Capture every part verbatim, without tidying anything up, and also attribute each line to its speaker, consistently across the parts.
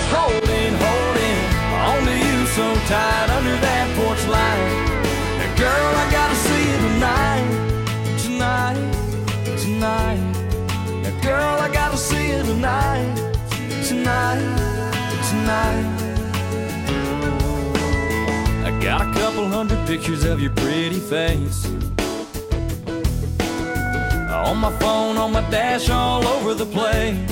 Speaker 1: holding, holding on to you so tight under that porch light. Now, girl, I gotta see you tonight, tonight, tonight. Now, girl, I gotta see you tonight, tonight, tonight. I got a couple hundred pictures of your pretty face on my phone, on my dash, all over the place.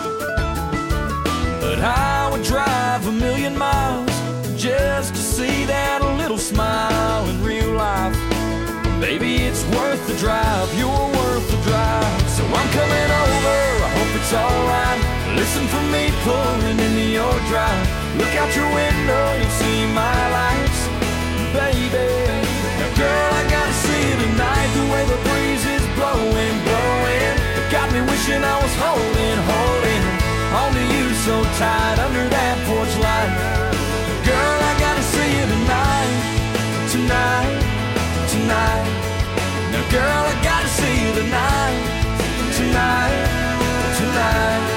Speaker 1: But I would drive a million miles just to see that little smile in real life. Baby, it's worth the drive, you're worth the drive. So I'm coming over, I hope it's alright. Listen for me pulling into your drive. Look out your window, you'll see my lights, baby. Now, girl, I gotta see you tonight. The way the breeze is blowing, blowing, it got me wishing I was holding, holding on to you so tight under that porch light. Girl, I gotta see you tonight, tonight, tonight. Now, girl, I gotta see you tonight, tonight, tonight.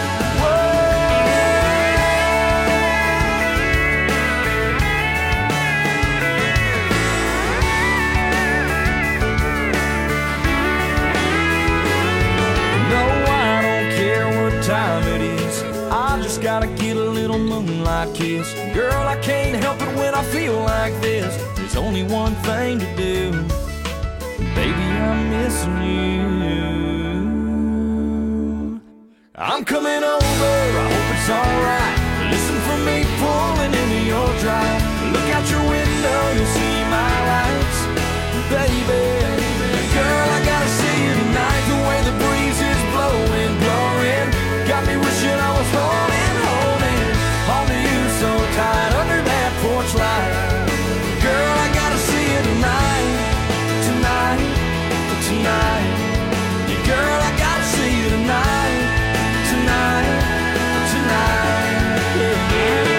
Speaker 1: Time it is, I just gotta get a little moonlight kiss. Girl, I can't help it when I feel like this. There's only one thing to do, baby, I'm missing you. I'm coming over, I hope it's alright. Listen for me pulling into your drive. Look out your window, you'll see my lights, baby. Girl, I gotta see you tonight. The way the breeze is blowing, blowing, got me wishing I was holding, holding on to you so tight under that porch light. Girl, I gotta see you tonight, tonight, tonight. Yeah, girl, I gotta see you tonight, tonight, tonight. Yeah, yeah.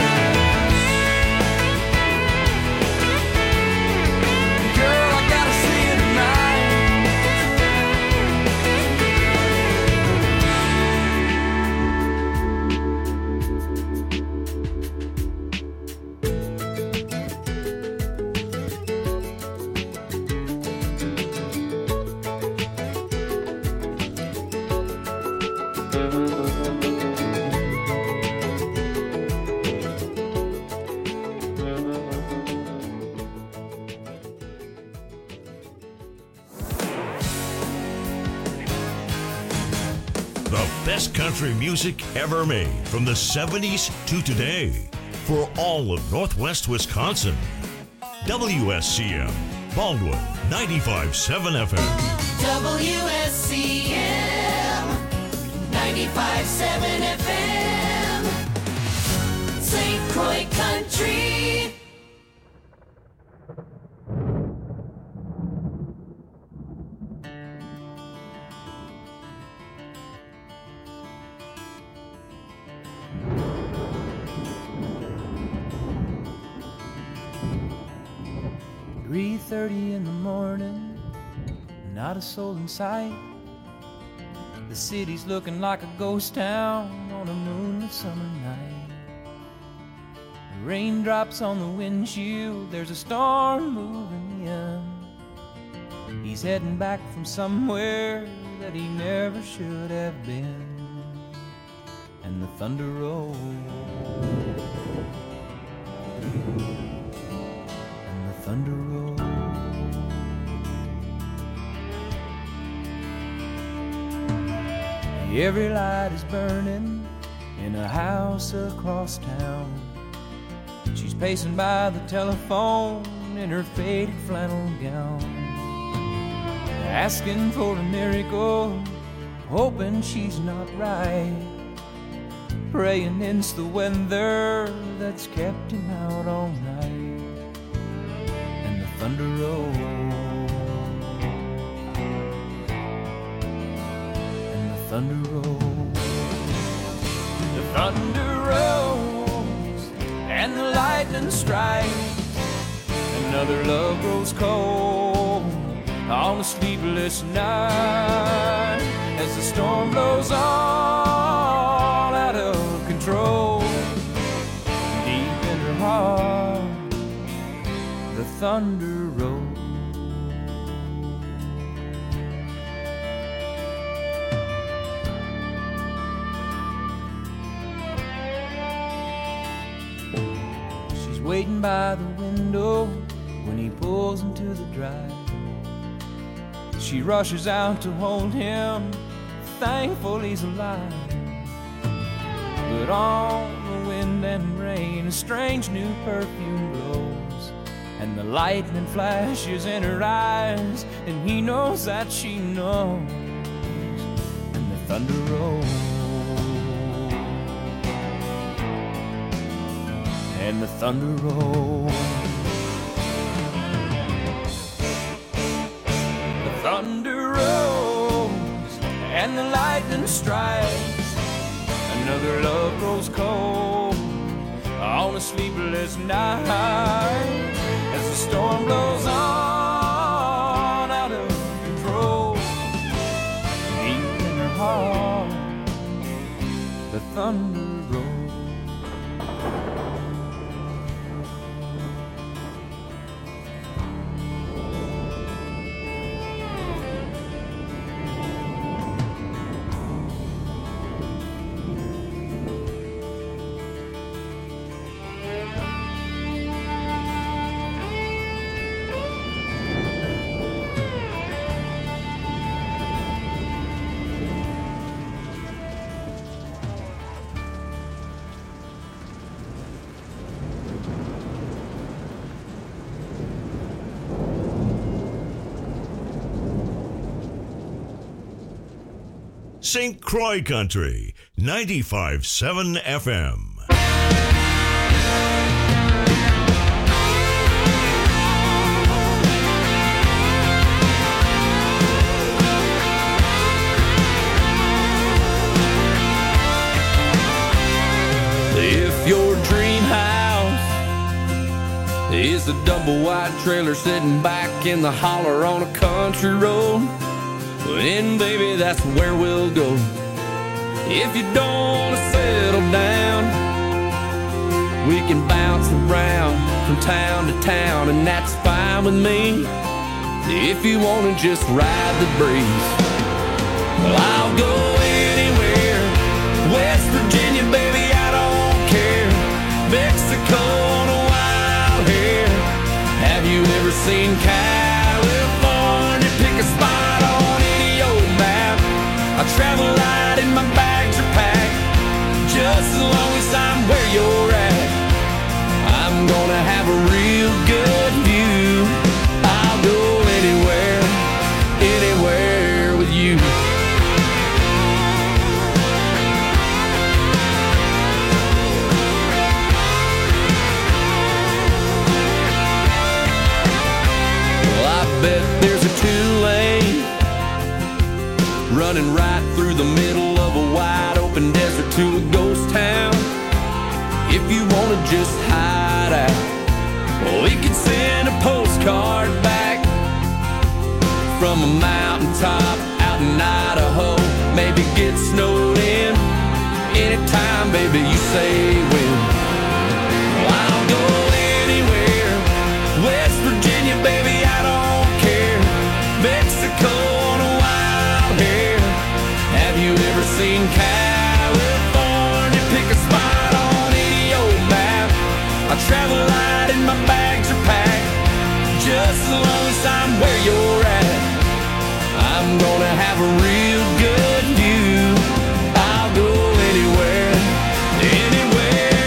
Speaker 1: Girl, I gotta see you tonight.
Speaker 2: Best country music ever made from the seventies to today for all of Northwest Wisconsin. W S C M, Baldwin, ninety-five point seven F M.
Speaker 3: W S C M, ninety-five point seven F M, Saint Croix Country.
Speaker 4: three thirty in the morning, not a soul in sight. The city's looking like a ghost town on a moonlit summer night. The raindrops on the windshield, there's a storm moving in. He's heading back from somewhere that he never should have been. And the thunder rolls, and the thunder rolls. Every light is burning in a house across town. She's pacing by the telephone in her faded flannel gown, asking for a miracle, hoping she's not right, praying it's the weather that's kept him out all night. And the thunder rolls, and the thunder rolls, the thunder rolls, and the lightning strikes. Another love grows cold on a sleepless night as the storm blows all out of control. Thunder Road. She's waiting by the window when he pulls into the drive. She rushes out to hold him, thankful he's alive. But on the wind and rain, a strange new perfume blows, and the lightning flashes in her eyes, and he knows that she knows. And the thunder rolls, and the thunder rolls. The thunder rolls, and the lightning strikes. Another love grows cold on a sleepless night as the storm blows on out of control. Deep in her heart, the thunder rolls.
Speaker 2: Saint Croix Country, ninety-five point seven F M.
Speaker 1: If your dream house is a double wide trailer sitting back in the holler on a country road, then baby, that's where we'll go. If you don't want to settle down, we can bounce around from town to town, and that's fine with me. If you want to just ride the breeze, well, I'll go anywhere. West Virginia, baby, I don't care. Mexico on a wild hair. Have you ever seen California? Pick a spot on any old map. I travel light and my bags are packed. Just as long as I'm where you're at, I'm gonna have a real good view. I'll go anywhere, anywhere with you. Well, I bet there's a two-lane running right through the middle of a wide open desert to a ghost town. If you wanna just hide out, well, we could send a postcard back from a mountaintop out in Idaho. Maybe get snowed in anytime, baby, you say when. Well, I'll go anywhere. West Virginia, baby, I don't care. Mexico on a wild hair. Have you ever seen California? Pick a spot on any old map. I travel light and my bags are packed. Just as long as I'm where you're at, I'm gonna have a real good view. I'll go anywhere, anywhere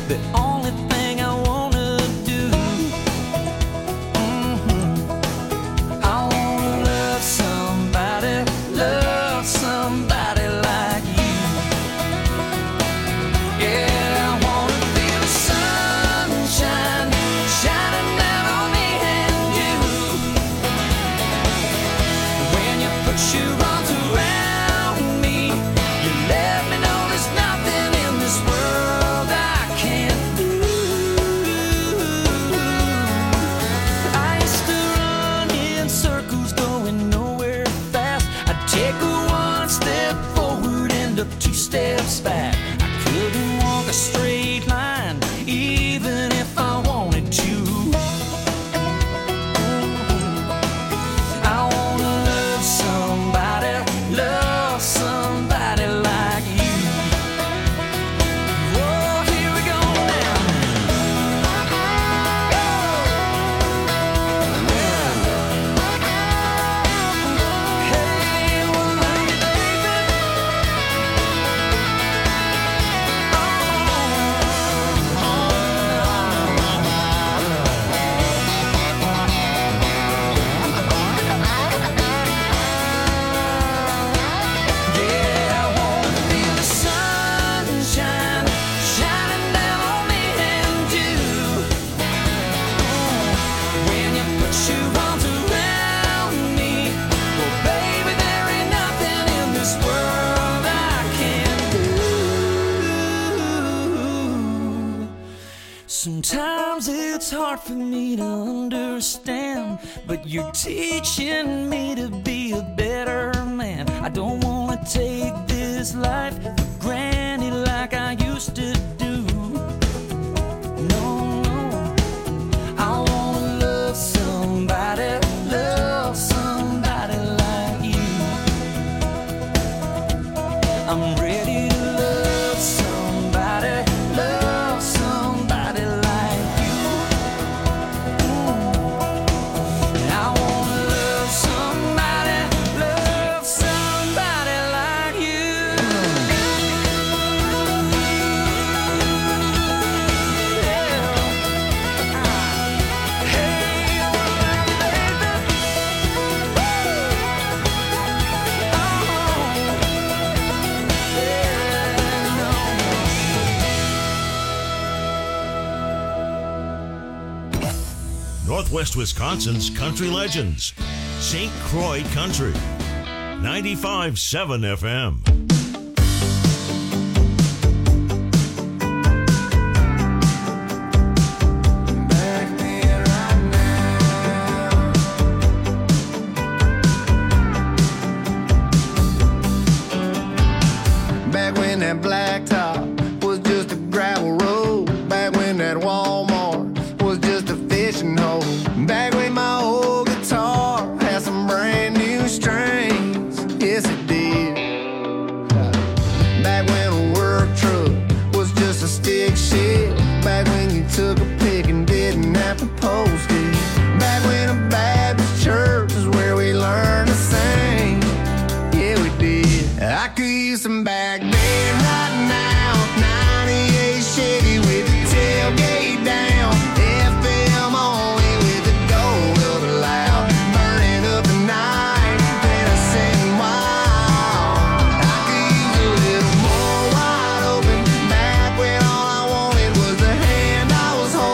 Speaker 1: the only thing I wanna do. Mm-hmm. I wanna love somebody, love somebody like you. Yeah, I wanna feel the sunshine shining down on me and you. When you put your arms around me, you let me know there's nothing in this world I can't do. I used to run in circles going nowhere fast. I'd take a one step forward, end up two steps back. I couldn't walk a straight line even if I wanted to. I wanna love somebody, love somebody like you. Oh, here we go now. Hey, well, love you, baby. Yeah, I wanna feel the sunshine shining down on me and you. When you put your arms around me, well, baby, there ain't nothing in this world I can't do. Sometimes it's hard for me to understand, but you're teaching me to be a better man. I don't wanna take this life for granted like I used to do. No, no. I wanna love somebody, love somebody like you. I'm ready to love somebody, love somebody like you. Mm. I wanna love somebody, love somebody like you. Yeah. Hey, baby.
Speaker 2: Northwest Wisconsin's country legends. Saint Croix Country. ninety-five point seven F M.
Speaker 5: Back when that blacktop was just a gravel road. Back when that Walmart was just a fishing hole. Back when my old guitar had some brand new strings. Yes, it did. Back when a work truck was just a stick shift. Back when you took a pick and didn't have to post it. Back when a Baptist church is where we learned to sing. Yeah, we did. I could use some back then right now. ninety-eight Chevy with the tailgate down. F M only with the door loud. Burning up the night, then I sitting wild. I could use a little more wide open. Back when all I wanted was the hand I was holding.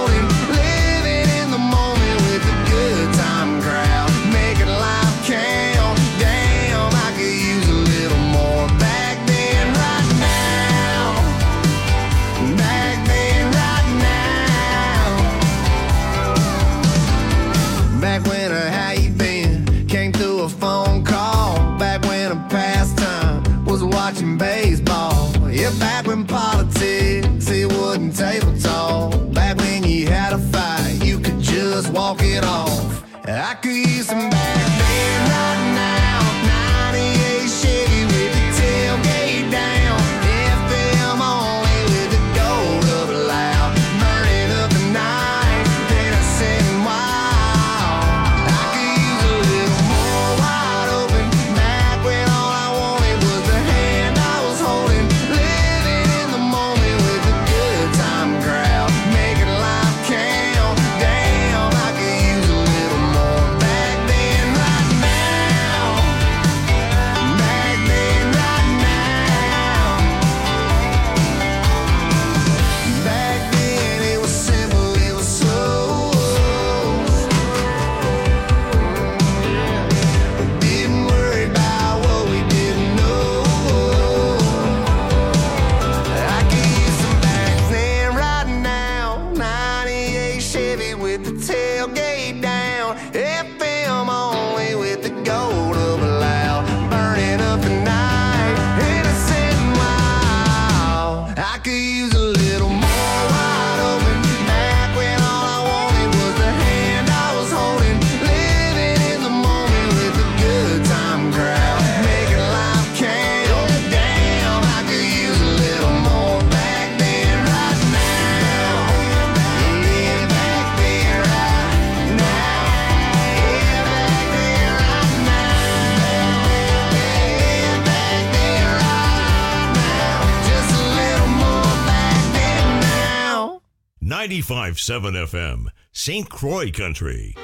Speaker 2: ninety-five point seven F M, Saint Croix Country.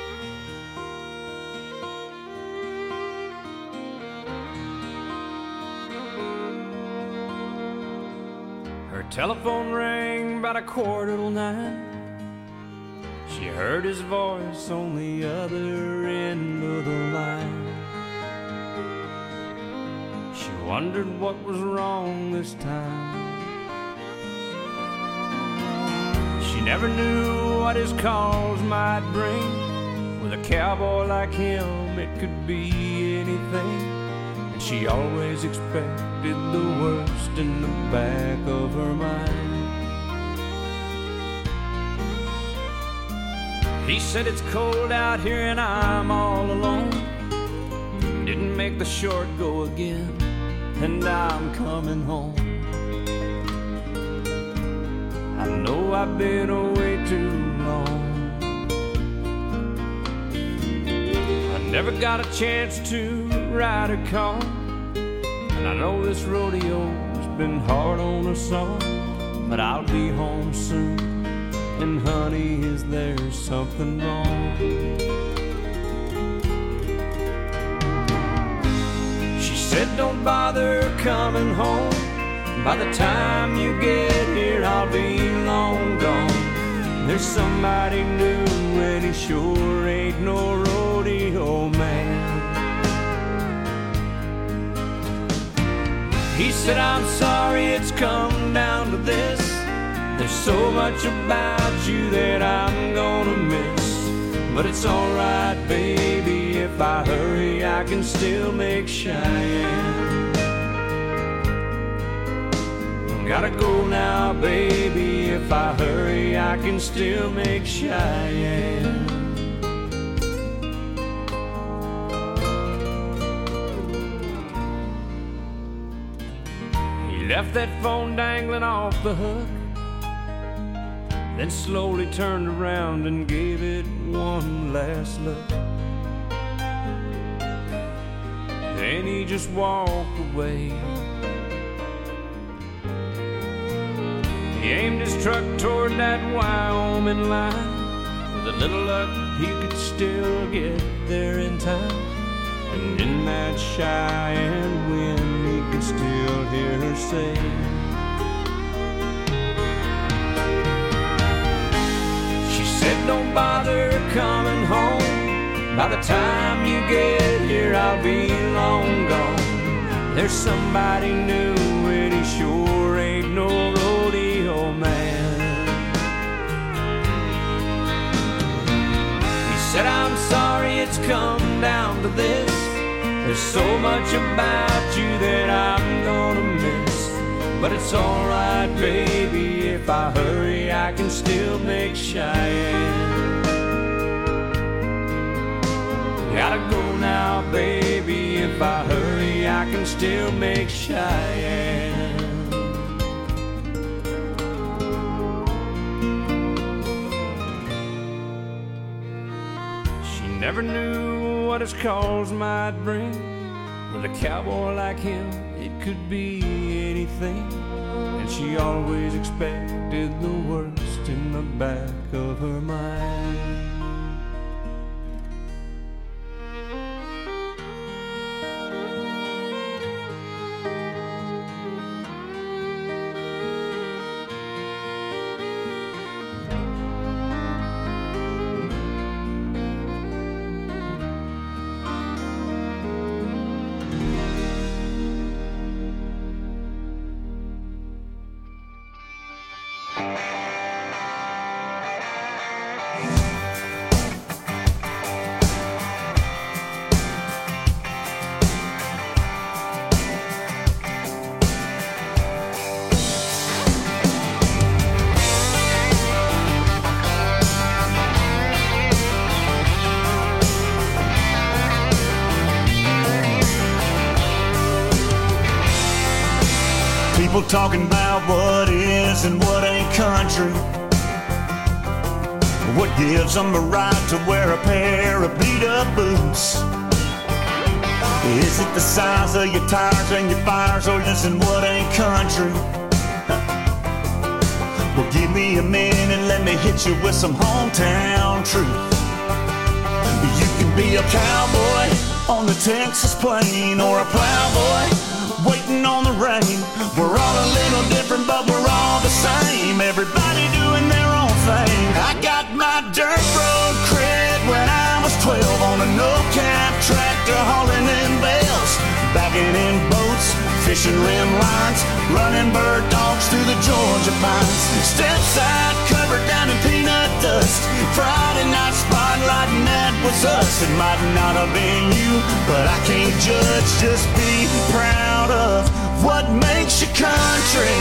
Speaker 1: Her telephone rang about a quarter till nine. She heard his voice on the other end of the line. She wondered what was wrong this time. She never knew what his calls might bring. With a cowboy like him, it could be anything. And she always expected the worst in the back of her mind. He said it's cold out here and I'm all alone. Didn't make the short go again, and I'm coming home. I know I've been away too long. I never got a chance to ride a car, and I know this rodeo's been hard on us all. But I'll be home soon, and honey, is there something wrong? She said don't bother coming home. By the time you get here, I'll be long gone. There's somebody new, and he sure ain't no rodeo man. He said, I'm sorry it's come down to this. There's so much about you that I'm gonna miss. But it's alright, baby, if I hurry, I can still make Cheyenne. Gotta go now, baby, if I hurry, I can still make Cheyenne. He left that phone dangling off the hook, then slowly turned around and gave it one last look. Then he just walked away. He aimed his truck toward that Wyoming line. With a little luck, he could still get there in time. And in that Cheyenne wind, he could still hear her say, she said, don't bother coming home. By the time you get here, I'll be long gone. There's somebody new, and he sure ain't no rodeo man. He said, I'm sorry it's come down to this. There's so much about you that I'm gonna miss. But it's alright, baby, if I hurry, I can still make Cheyenne. Gotta go now, baby, if I hurry, I can still make Cheyenne. She never knew what his calls might bring. With a cowboy like him, it could be anything. And she always expected the worst in the back of her mind.
Speaker 6: People talking about what is and what ain't country. What gives them the right to wear a pair of beat-up boots? Is it the size of your tires and your fires, or is it what ain't country? Well, give me me a minute, let me hit you with some hometown truth. You can be a cowboy on the Texas plain, or a plowboy waiting on the rain. We're all a little different, but we're all the same. Everybody doing their own thing. I got my dirt road cred when I was twelve on a no-cap tractor hauling in bales, bagging in boats, fishing rim lines, running bird dogs through the Georgia pines. Step side covered down in peanut dust. Friday night spotlight, and that was us. It might not have been you, but I can't judge. Just be proud of what makes your country.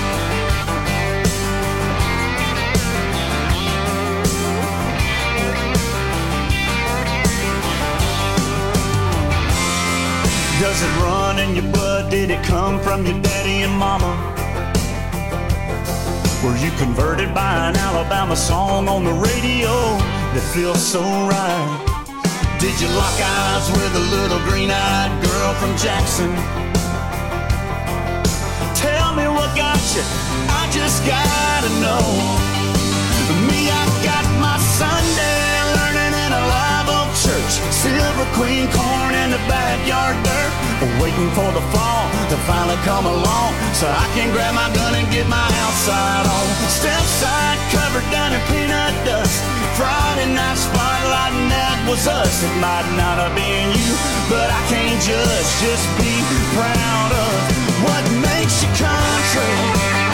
Speaker 6: Does it run in your blood? Did it come from your daddy and mama? Were you converted by an Alabama song on the radio that feels so right? Did you lock eyes with a little green-eyed girl from Jackson? Tell me what got you, I just gotta know. Me, I got my Sunday learning in a live oak church, Silver Queen corn in the backyard dirt, waiting for the fall to finally come along so I can grab my gun and get my outside on. Step side covered down in peanut dust. Friday night spotlight, and that was us. It might not have been you, but I can't judge. Just be proud of what makes your country.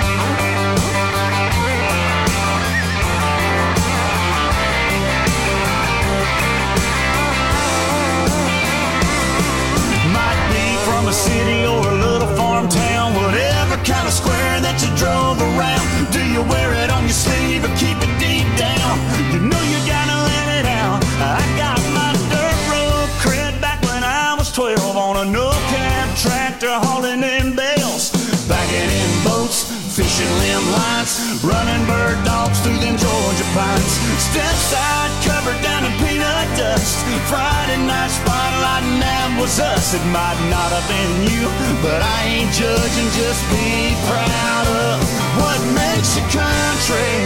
Speaker 6: From a city or a little farm town, whatever kind of square that you drove around. Do you wear it on your sleeve or keep it deep down? You know you gotta let it out. I got my dirt road cred back when I was twelve on a no-cab tractor hauling in bales, bagging in boats, fishing limb lines, running bird dogs through them Georgia pines. Step side covered down in peanut dust. Friday night spotlight, and that was us. It might not have been you, but I ain't judging. Just be proud of what makes your country.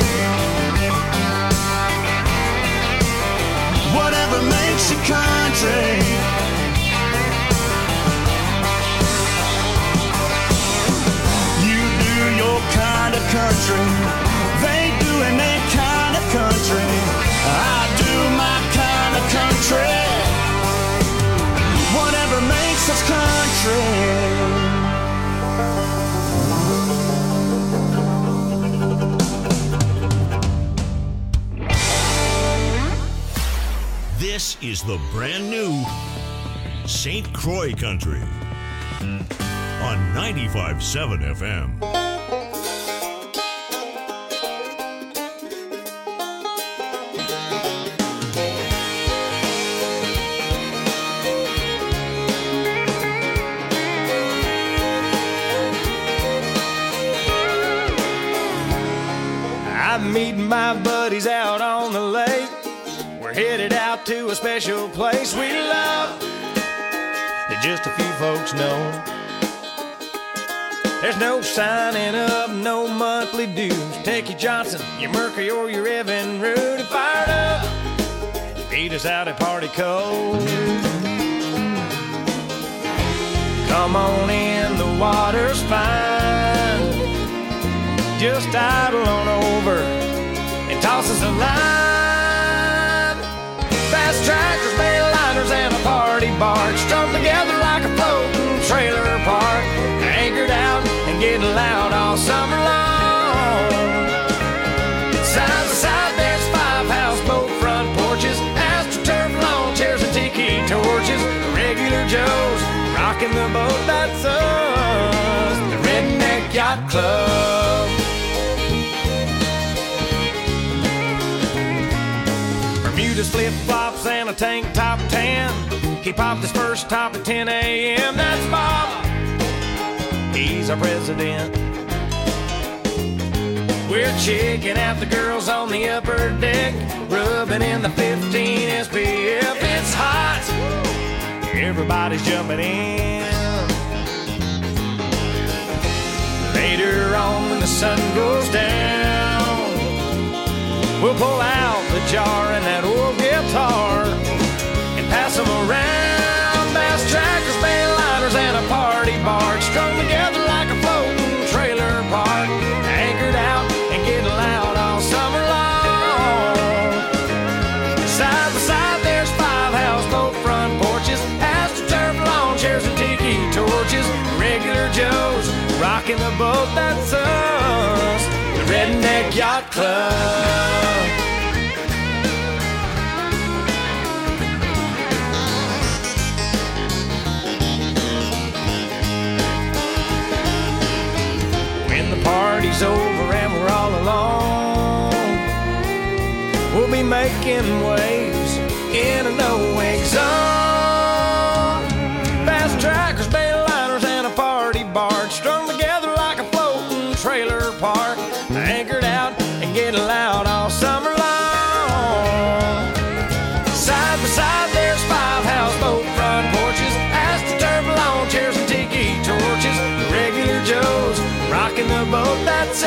Speaker 6: Whatever makes your country. Your kind of country, they doing their kind of country. I do my kind of country. Whatever makes us
Speaker 2: country. This is the brand new Saint Croix Country on ninety-five point seven F M.
Speaker 4: I'm meeting my buddies out on the lake. We're headed out to a special place we love that just a few folks know. There's no signing up, no monthly dues. Take your Johnson, your Mercury, or your Evan Rude and fired up. Beat us out at Party Cove. Come on in, the water's fine. Just idle on over and toss us a line. Fast tractors, bale liners, and a party barge strung together like a floating trailer park. Anchored out and getting loud all summer long. Side to side there's five houseboat front porches, astroturf lawn chairs and tiki torches. Regular Joes rocking the boat, that's us, the Redneck Yacht Club. Bermuda's flip-flops and a tank top tan. He popped his first top at ten a.m. That's Bob, he's our president. We're checking out the girls on the upper deck, rubbing in the fifteen S P F. It's hot, everybody's jumping in. Later on when the sun goes down,
Speaker 1: the jar and that old guitar and pass them around. Bass trackers, mainliners, and a party barge strung together like a floating trailer park, anchored out and getting loud all summer long. Side by side there's five houseboat front porches, astroturf lawn chairs and tiki torches, regular Joes rocking the boat that's us, the Redneck Yacht Club. When the party's over and we're all alone, we'll be making waves in a no-wake zone. Fast trackers, mainliners, and a party barge strung together like a floating trailer park, anchored out and getting loud all summer long. Side by side there's five houseboat front porches, astroturf lawn chairs and tiki torches, regular Joes rocking the boat that's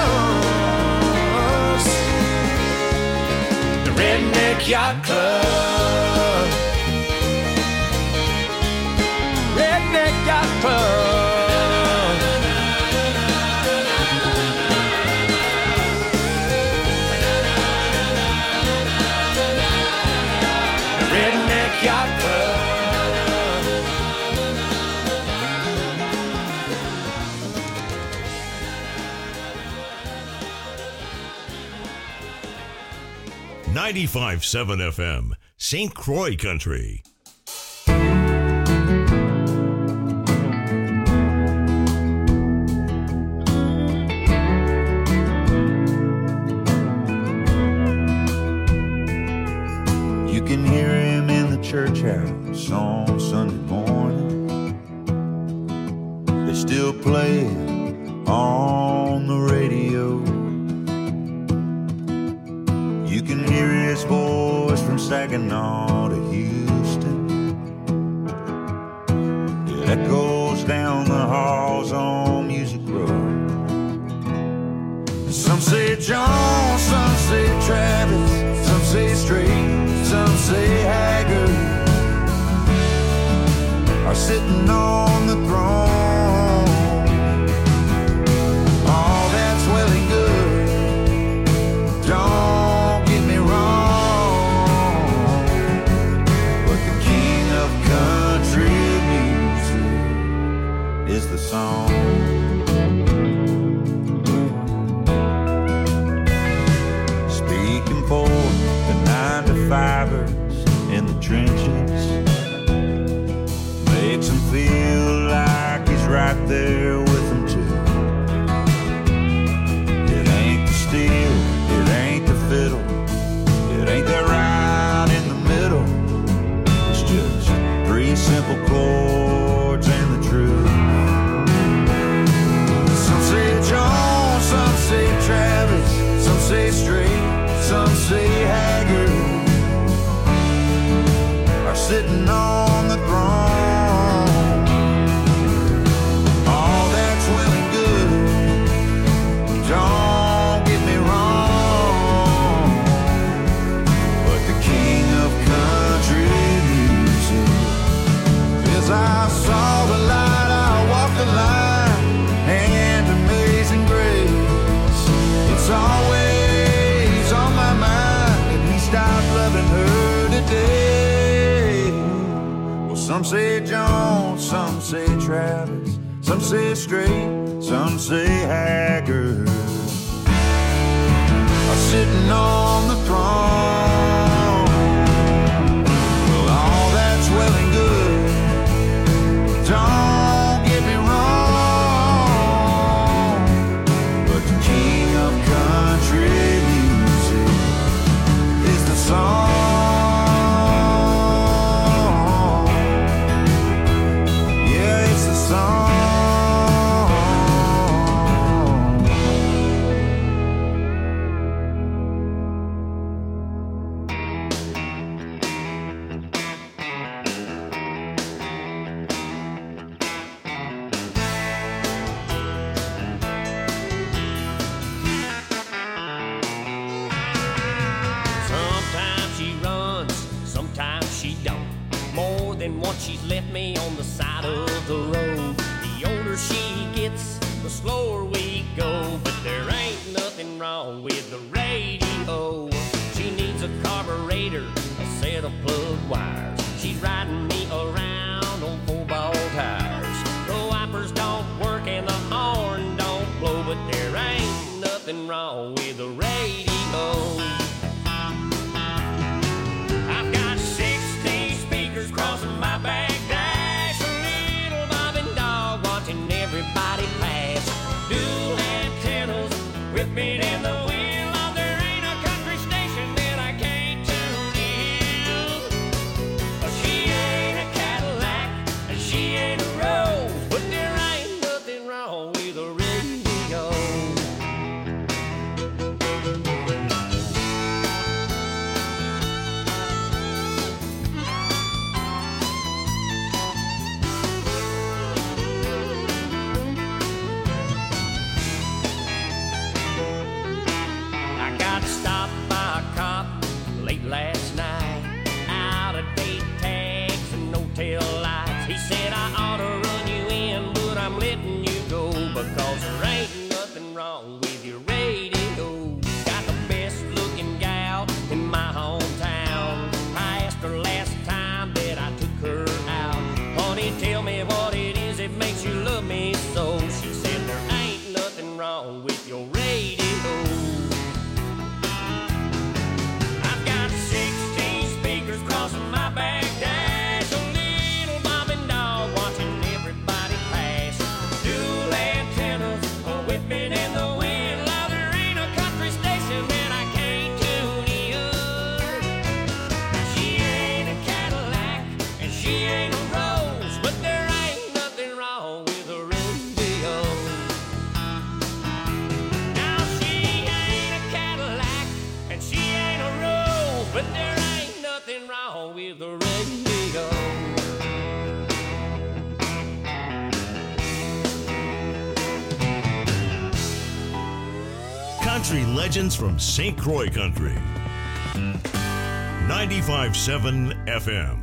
Speaker 1: us, the Redneck Yacht Club. Redneck Yacht Club. The Redneck Yacht Club.
Speaker 2: ninety-five point seven F M, Saint Croix Country.
Speaker 7: You can hear him in the church house on Sunday morning. They still play it on the radio. You can hear his voice from Saginaw to Houston. It echoes down the halls on Music Road. Some say John, some say Travis, some say Strait, some say Haggard are sitting on the throne. All that's well and good. Don't get me wrong, but the king of country music is the song. Speaking for the nine to fivers in the trenches, makes him feel like he's right there with them too. It ain't the steel, it ain't the fiddle, it ain't that right in the middle. It's just three simple chords and the truth. Some say John, some say Travis, some say Strait, some say Haggard are sitting on the throne. All that's well and good. Don't get me wrong, but the king of country music is I saw the light, I walked the line, and amazing grace. It's always on my mind, and he stopped loving her today. Well, some say John, some say Travis, some say Strait, some say Haggard are sitting on the throne. Well, all that's well and good. Don't get me wrong, but the king of country music is the song. Yeah, it's the song.
Speaker 8: Lord, she's left me on the side of the road. The older she gets, the slower we go. But there ain't nothing wrong with the radio. She needs a carburetor, a set of plug wires. She's riding me around on four-ball tires. The wipers don't work and the horn don't blow, but there ain't nothing wrong with the radio. I've got sixty speakers crossing my back dash, a little bobbing dog watching everybody pass. Dual antennas with me in the wheel. Oh, there ain't a country station that I can't tune in. Oh, she ain't a Cadillac and she ain't a Rose, but there ain't nothing wrong with a radio. I got stopped by a cop late last night, out of date tags and no tail lights. He said I ought to run you in, but I'm letting you go because there ain't nothing wrong with your radio. Got the best looking gal in my hometown. I asked her last time that I took her out, honey, tell me what it is that makes you love me so. She said there ain't nothing wrong with your radio. I've got sixteen speakers crossing my back dash, a little bobbing dog watching everybody pass. Dual antennas whipping in the wind. Now there ain't a country station that I can't tune in. She ain't a Cadillac and she ain't a Rose, but there ain't nothing wrong with a radio. Now she ain't a Cadillac and she ain't a Rose, but there ain't nothing wrong with the radio.
Speaker 2: Country legends from Saint Croix Country. ninety-five point seven F M.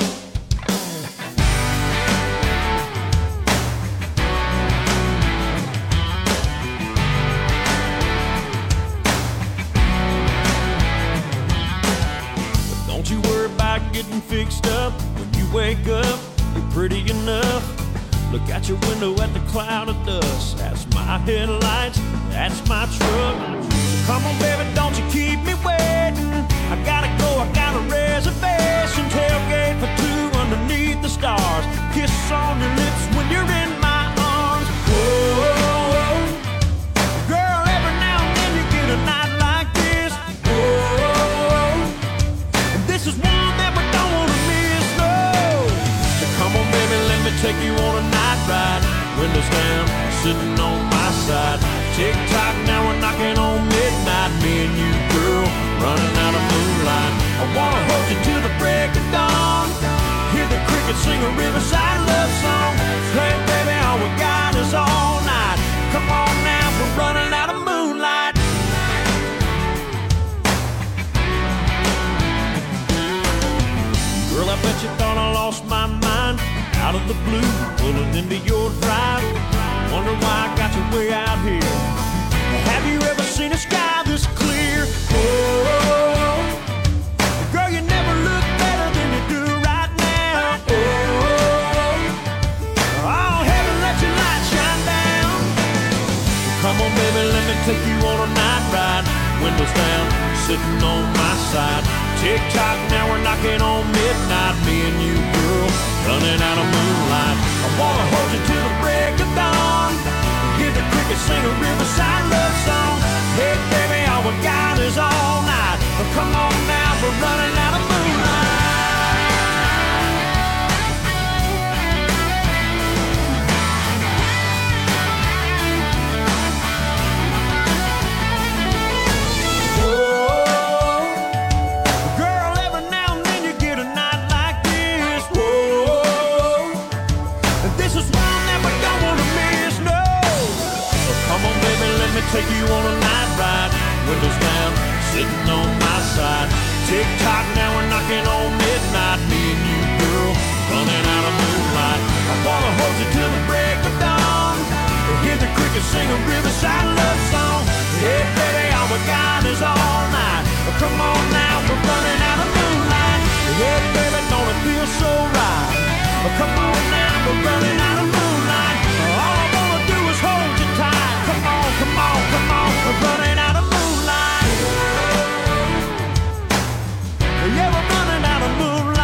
Speaker 1: Don't you worry about getting fixed up. When you wake up, you're pretty enough. Look out your window at the cloud of dust. That's my headlights, that's my truck. So come on, baby, don't you keep me waiting. I gotta go, I got a reservation. Tailgate for two underneath the stars. Kiss on your lips when you're in my arms. Whoa, girl, every now and then you get a night like this. Whoa, and this is one that we don't wanna miss, no. So come on, baby, let me take you on a night ride. Windows down, sitting on my side. Tick tock, now we're knocking on midnight. Me and you, girl, running out of moonlight. I wanna hold you till the break of dawn. Hear the crickets sing a riverside love song. Hey, baby, all we got is all night. Come on now, we're running out of moonlight. Girl, I bet you thought I lost my mind. Out of the blue, pulling into your drive. Wonder why I got you way out here. Have you ever seen a sky this clear? Oh, girl, you never look better than you do right now. Oh, oh, heaven, let your light shine down. Come on, baby, let me take you on a night ride. Windows down, sitting on my side. Tick tock, now we're knocking on midnight. Me and you, girl, running out of moonlight. I wanna hold you till the break of dawn. Hear the crickets sing a riverside love song. Hey, baby, all we got is all night. Come on now, we're running out of moonlight. Take you on a night ride. sing a riverside love song. Hey, baby, all we got is all night. Oh, come on now, we're running out of moonlight. Hey, baby, don't it feel so right? Oh, come on now, we're running out of moonlight. All I wanna do is hold you tight. Come on, come on, come on, we're running out of moonlight. Yeah, we're running out of moonlight.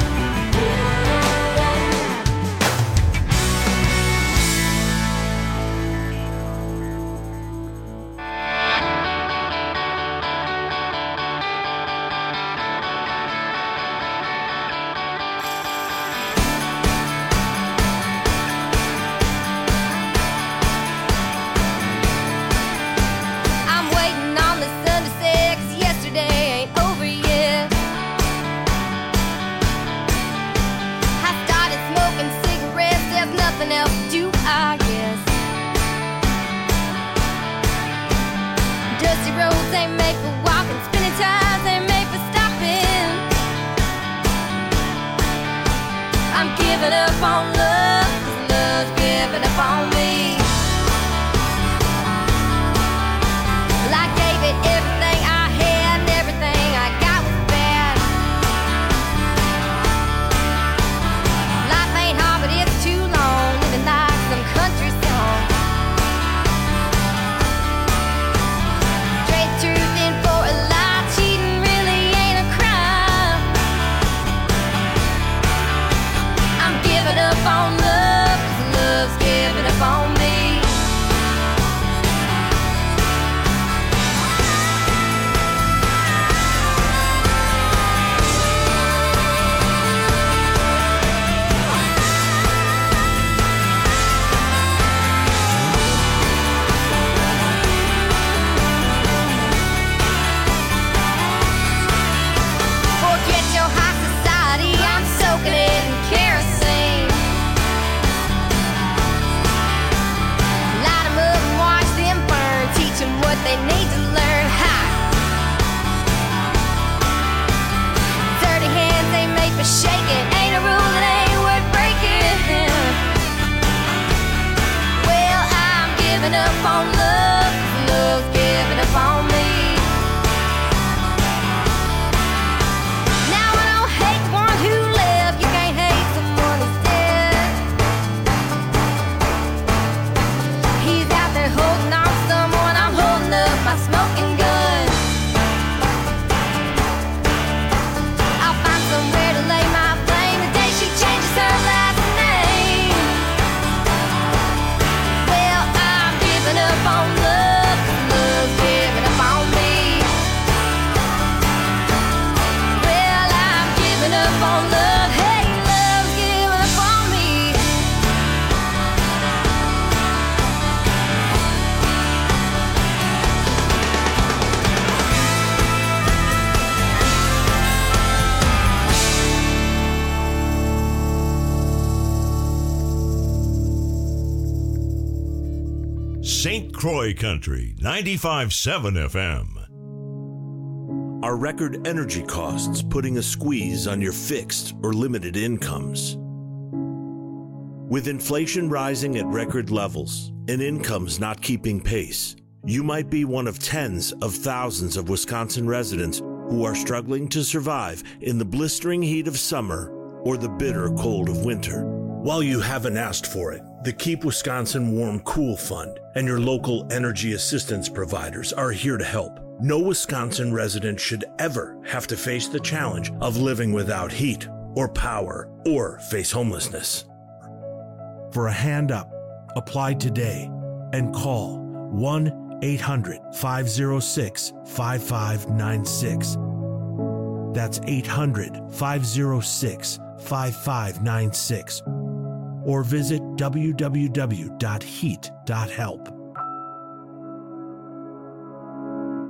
Speaker 2: Saint Croix Country, ninety-five point seven F M.
Speaker 9: Are record energy costs putting a squeeze on your fixed or limited incomes? With inflation rising at record levels and incomes not keeping pace, you might be one of tens of thousands of Wisconsin residents who are struggling to survive in the blistering heat of summer or the bitter cold of winter. While you haven't asked for it, the Keep Wisconsin Warm Cool Fund and your local energy assistance providers are here to help. No Wisconsin resident should ever have to face the challenge of living without heat or power or face homelessness. For a hand up, apply today and call one eight hundred, five oh six, five five nine six. That's eight hundred, five oh six, five five nine six. Or visit w w w dot heat dot help.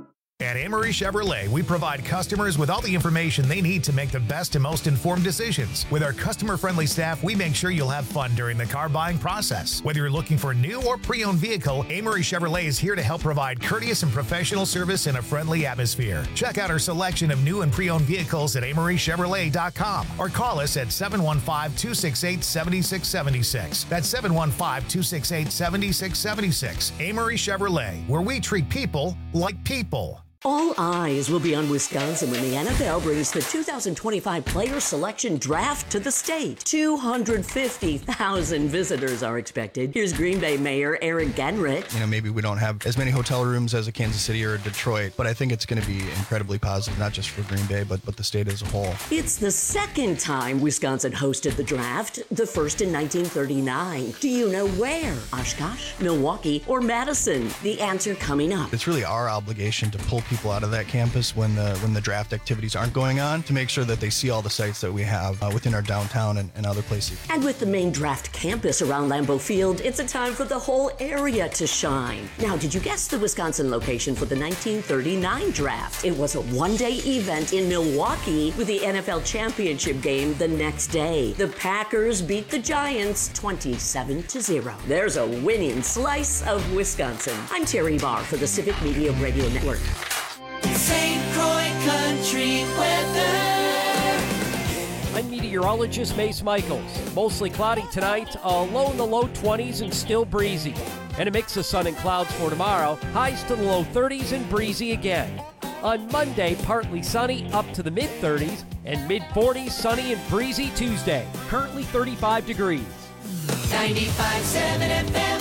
Speaker 10: At Amory Chevrolet, we provide customers with all the information they need to make the best and most informed decisions. With our customer-friendly staff, we make sure you'll have fun during the car buying process. Whether you're looking for a new or pre-owned vehicle, Amory Chevrolet is here to help provide courteous and professional service in a friendly atmosphere. Check out our selection of new and pre-owned vehicles at amory chevrolet dot com or call us at seven one five, two six eight, seven six seven six. That's seven one five, two six eight, seven six seven six. Amory Chevrolet, where we treat people like people.
Speaker 11: All eyes will be on Wisconsin when the N F L brings the two thousand twenty-five Player Selection Draft to the state. two hundred fifty thousand visitors are expected. Here's Green Bay Mayor Eric Genrich.
Speaker 12: You know, maybe we don't have as many hotel rooms as a Kansas City or a Detroit, but I think it's going to be incredibly positive, not just for Green Bay, but, but the state as a whole.
Speaker 11: It's the second time Wisconsin hosted the draft, the first in nineteen thirty-nine. Do you know where? Oshkosh, Milwaukee, or Madison? The answer coming up.
Speaker 12: It's really our obligation to pull people out of that campus when the when the draft activities aren't going on to make sure that they see all the sites that we have uh, within our downtown and, and other places.
Speaker 11: And with the main draft campus around Lambeau Field, it's a time for the whole area to shine. Now, did you guess the Wisconsin location for the nineteen thirty-nine draft? It was a one-day event in Milwaukee with the N F L championship game the next day. The Packers beat the Giants twenty-seven to zero. There's a winning slice of Wisconsin. I'm Terry Barr for the Civic Media Radio Network.
Speaker 3: Saint Croix Country weather.
Speaker 8: I'm meteorologist Mace Michaels. Mostly cloudy tonight, a low in the low twenties and still breezy. And a mix of sun and clouds for tomorrow, highs to the low thirties and breezy again. On Monday, partly sunny up to the mid thirties and mid forties, sunny and breezy Tuesday. Currently thirty-five degrees.
Speaker 3: ninety-five point seven F M.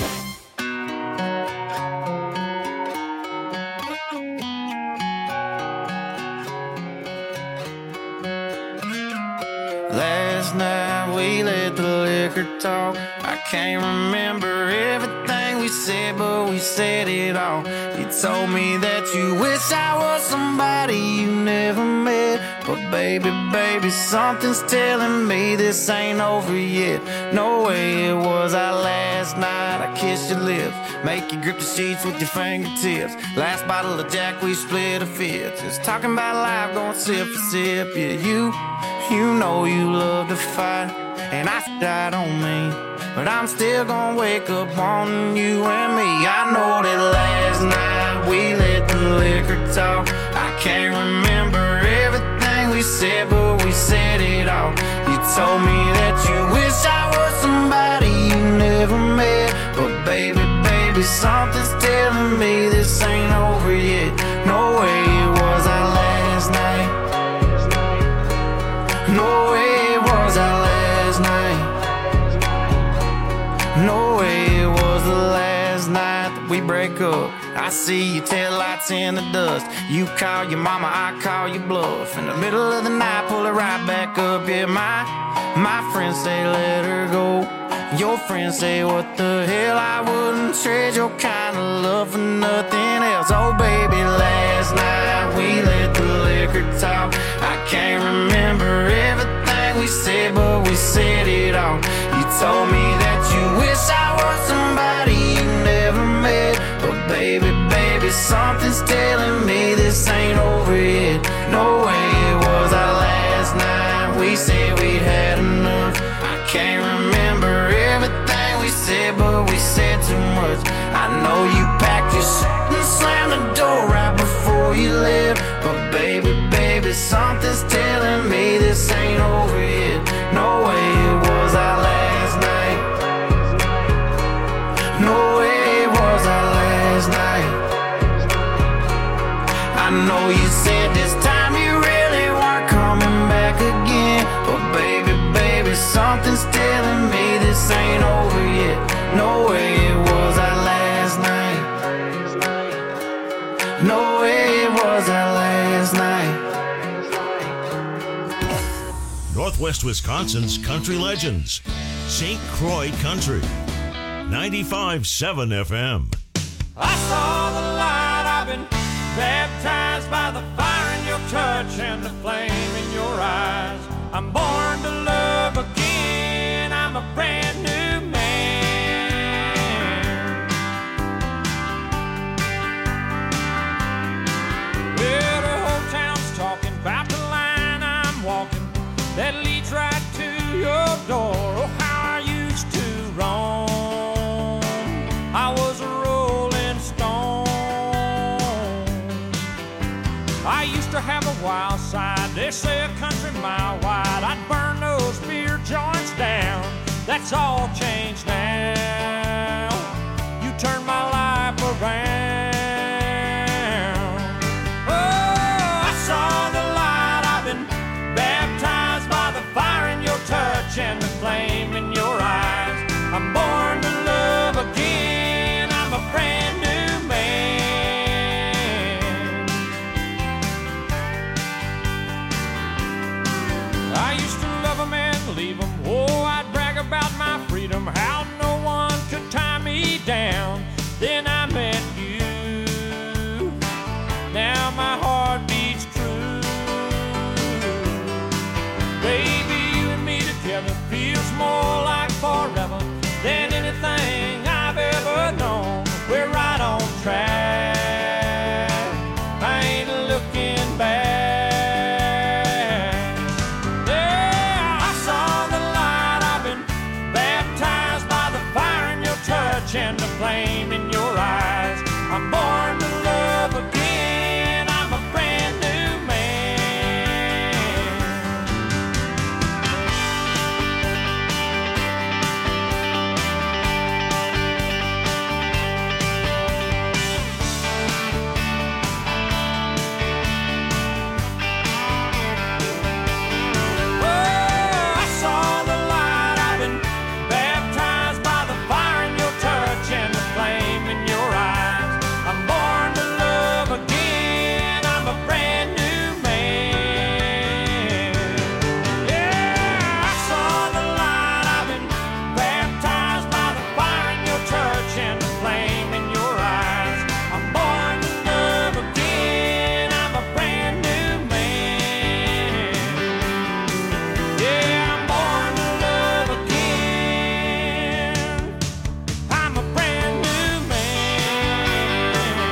Speaker 5: Last night we let the liquor talk. I can't remember everything we said, but we said it all. You told me that you wish I was somebody you never met. But baby, baby, something's telling me this ain't over yet. No way it was our last night. I kissed your lips, make you grip the sheets with your fingertips. Last bottle of Jack, we split a fifth. Just talking about life, going sip for sip. Yeah, you, you know you love to fight, and I died on me, but I'm still gonna wake up wanting you and me. I know that last night we let the liquor talk. I can't remember everything we said, but we said it all. You told me that you wish I was somebody you never met. But baby, baby, something's telling me this ain't over yet. No way it was our last night. No way it was our last night. No way it was the last night that we break up. I see your taillights in the dust. You call your mama, I call your bluff. In the middle of the night, pull it right back up. Yeah, my, my friends say let her go. Your friends say what the hell, I wouldn't trade your kind of love for nothing else. Oh baby, last night we let the liquor talk. I can't remember everything we said, but we said it all. You told me that you wish I was somebody you never met. But baby, baby, something's telling me this ain't over yet. No way it was our last night. We said we'd had enough. I can't remember everything we said, but we said too much. I know you packed your shit and slammed the door right before you left. But baby, baby, something's telling me this ain't over yet. No way it was our last night. No way it was our last night. I know you said this time you really weren't coming back again. But baby, baby, something's telling me this ain't over yet. No way it was our last night. No way it was our last night.
Speaker 2: Northwest Wisconsin's country legends. Saint Croix Country. ninety-five point seven F M.
Speaker 1: I saw the light, I've been baptized by the fire in your touch and the flame in your eyes. I'm born to love again, I'm a brand new man.
Speaker 8: I used to have a wild side, they say a country mile wide. I'd burn those beer joints down. That's all changed now. You turned my life around. Oh, I saw the light. I've been baptized by the fire in your touch and the flame in your eyes. I'm born to love again. I'm a brand new man. I used to love them and leave them. Oh, I'd brag about my freedom, how no one could tie me down. Then I met you. Now my heart beats true. Baby, you and me together feels more like forever than anything I've ever known. We're right on track. I ain't looking back. Yeah, I saw the light. I've been baptized by the fire in your touch and the flame in your eyes. I'm born to love again. I'm a brand new man. Oh, I saw the light. I've been baptized by the fire in your touch and the flame in your eyes. I'm born to love again. I'm a brand new man. Yeah, I saw the light. I've been baptized by the fire in your touch and the flame in your eyes. I'm born to love again. I'm a brand new man. Yeah, I'm born to love again. I'm a brand new man.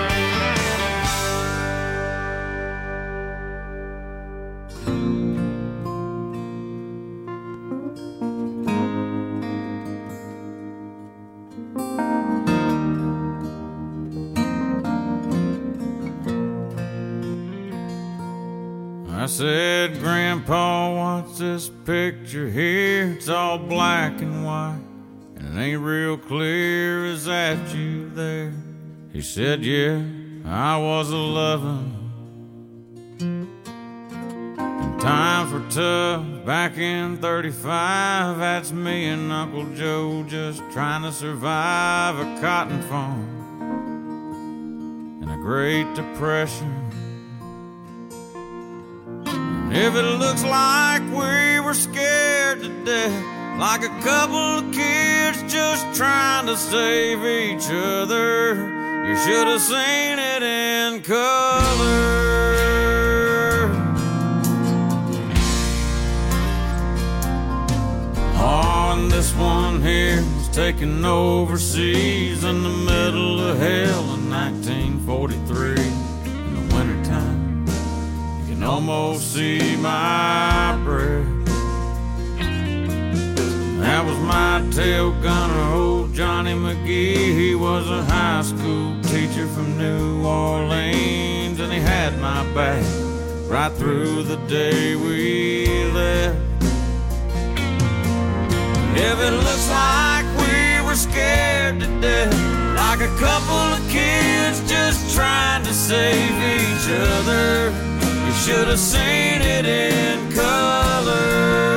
Speaker 1: I said, Grandpa, what's this picture here? It's all black and white, and it ain't real clear. Is that you there? He said, yeah, I was a lovin'. And times were tough back in thirty-five. That's me and Uncle Joe just trying to survive a cotton farm and a Great Depression. If it looks like we were scared to death, like a couple of kids just trying to save each other, you should have seen it in color. Oh, and this one here was taken overseas in the middle of hell in nineteen forty-three in the wintertime. Almost see my breath. That was my tail gunner, old Johnny McGee. He was a high school teacher from New Orleans, and he had my back right through the day we left. If it looks like we were scared to death, like a couple of kids just trying to save each other, you should have seen it in color.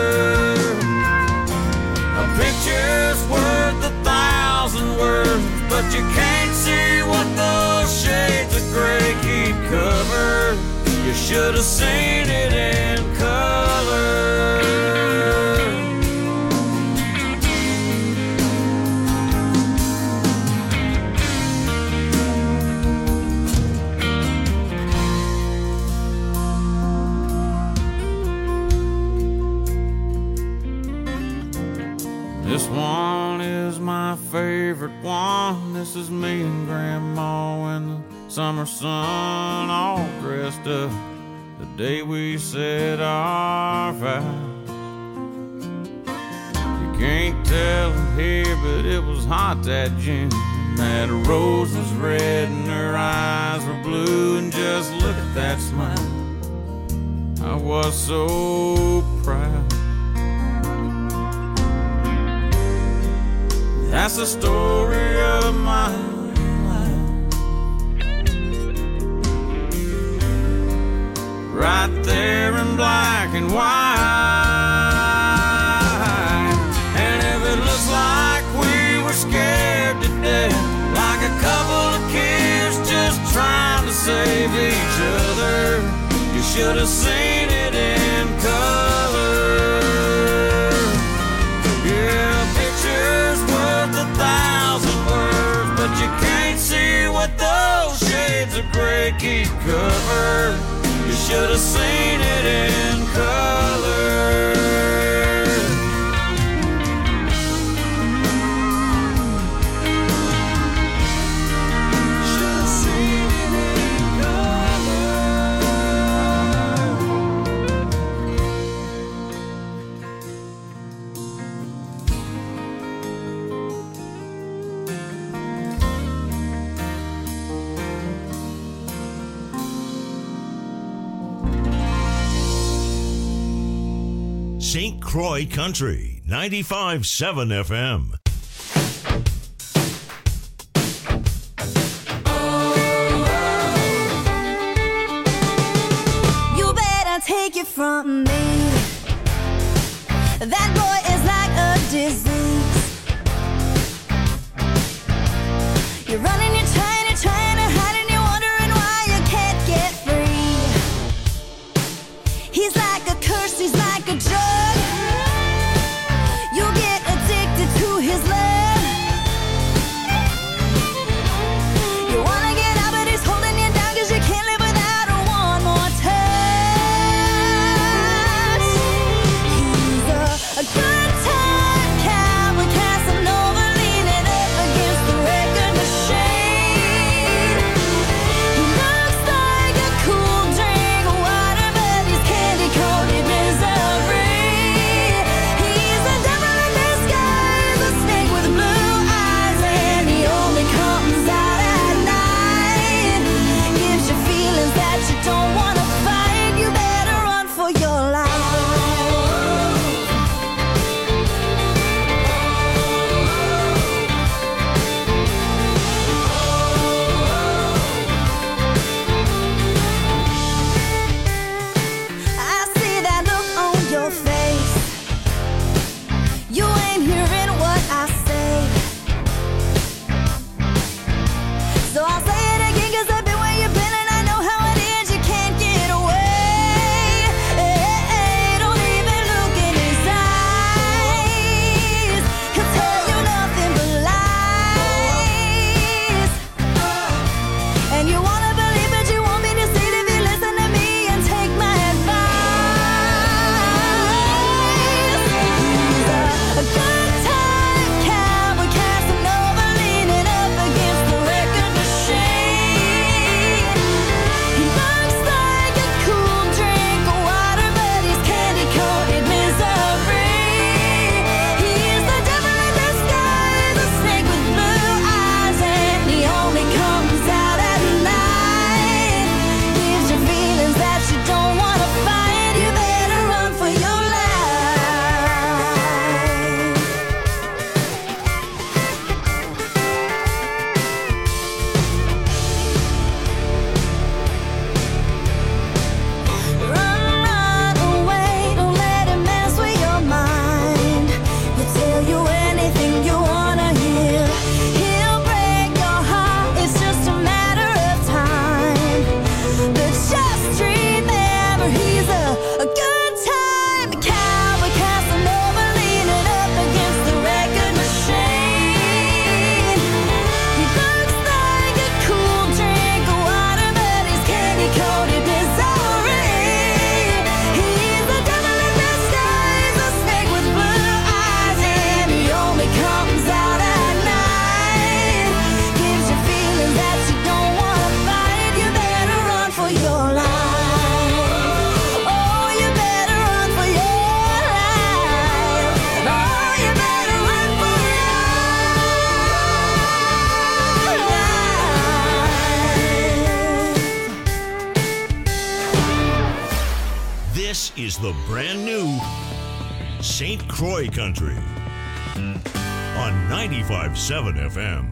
Speaker 1: A picture's worth a thousand words, but you can't see what those shades of gray keep covered. You should have seen it in color. This one is my favorite one. This is me and Grandma in the summer sun, all dressed up the day we said our vows. You can't tell it here, but it was hot that June. That rose was red and her eyes were blue, and just look at that smile. I was so proud. That's the story of my life, right there in black and white. And if it looks like we were scared to death, like a couple of kids just trying to save each other, you should have seen it in color. Yeah, a picture's worth a thousand words, but you can't see what those shades of gray keep covered. You should have seen it in color.
Speaker 2: Saint Croix Country, ninety-five point seven F M.
Speaker 13: You better take it from me. That boy is like a disease. You're running, you're trying, you're trying to hide, and you're wondering why you can't get free. He's like a curse, he's like a drug. You get addicted to his love. You wanna get out, but he's holding you down, cause you can't live without a one more touch. He's a, a good
Speaker 2: This is the brand new Saint Croix Country on ninety-five point seven F M.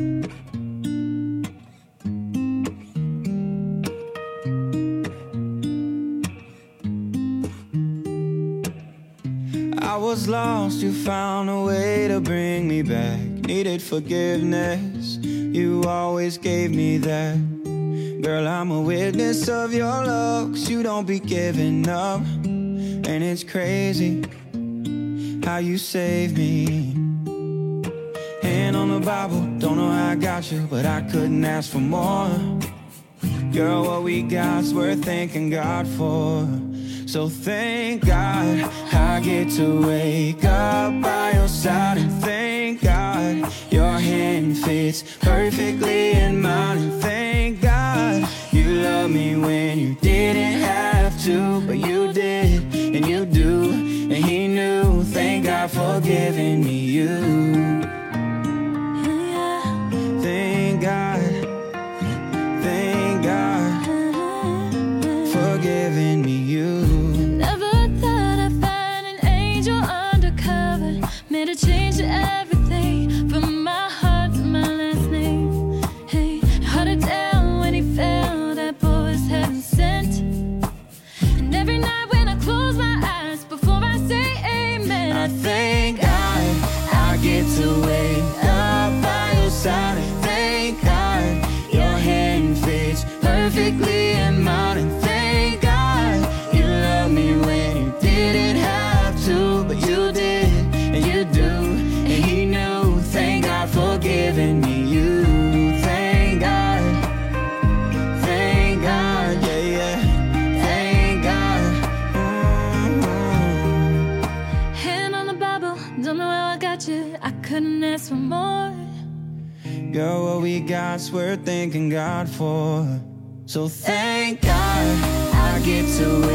Speaker 14: I was lost, you found a way to bring me back. Needed forgiveness, you always gave me that. Girl, I'm a witness of your love, 'cause you don't be giving up. And it's crazy how you saved me. Hand on the Bible, don't know how I got you, but I couldn't ask for more. Girl, what we got's worth thanking God for. So thank God I get to wake up by your side, and thank God your hand fits perfectly in mine, and thank God you love me when you didn't have to, but you did, and you do, and he knew. Thank God for giving me you. Thank God, thank God for giving me you.
Speaker 15: Made a change to everything, from my heart to my last name. Hey, held it down when he fell, that boy was heaven sent. And every night when I close my eyes, before I say amen,
Speaker 14: I thank God I get to wake up by your side, and thank God your hand fits perfectly in mine, and thank God you love me when you didn't have to, but you did. You do, and he knew. Thank God for giving me you. Thank God, thank God, yeah, yeah. Thank God. Mm-hmm.
Speaker 15: Hand on the Bible, don't know how I got you, I couldn't ask for more.
Speaker 14: Girl, what we got's worth thanking God for. So thank God I get to